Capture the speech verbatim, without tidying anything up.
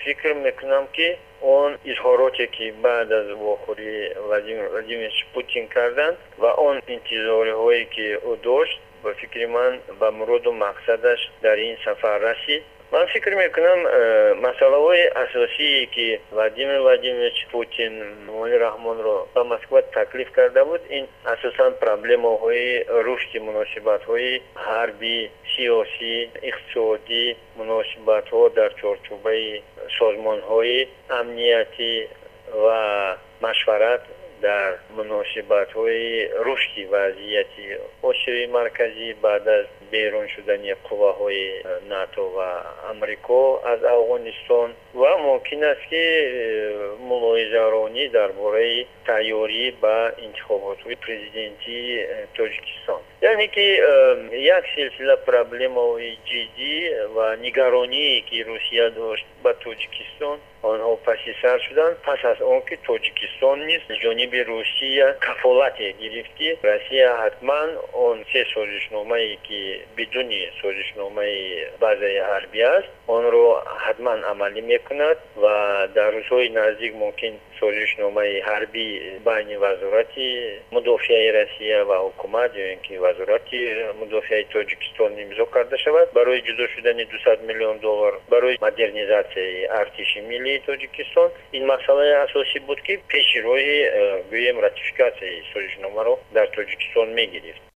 فکر میکنم که اون اظهاراتی که بعد از واخوری ولادیمیر ولادیمیرویچ پوتین کردند و اون انتظاری هایی که او داشت به فکر من به مراد و مقصدش در این سفر رسید. من فکر میکنم مسئله های اساسی که ولادیمیر ولادیمیرویچ پوتین امانی رحمان را به مسکو تکلیف کرده بود این اساساً پرابلم های رشد مناسبت های حربی، سیاسی، اقتصادی، مناسبت ها در چارچوبه سازمان های امنیتی و مشورت در مناسبت های رشدی وضعیتی آسیای مرکزی بعد از بیرون شدن قواهای ناتو و امریکا از افغانستان و ممکن است که ملاحظه رانی درباره تیاری به انتخابات پرزیدنتی تاجیکستان، یعنی که یک سلسله پرابلم های جدی و نگرانی که روسیه داشت به تاجیکستان آنها پس سر شدن پس از آن که تاجیکستان نیز جانب روسیه کفالت گرفت که روسیه حتما آن سه سازشنامه‌ای که بدون سازشنامه بازه حربی است آن را حتما عملی میکند و در روزهای نزدیک ممکن سازشنامه حربی بین وزارت مدافع روسیه و حکومت یا اینکه وزارت مدافع تاجیکستان امضا کرده شود برای جدا شدن دویست میلیون دلار برای مدرنیزاسیون ارتش ملی تاجیکستان. این مسئله اساسی بود که پیش روی گویم راتیفیکاسیون سازشنامه را در تاجیکستان میگیرد.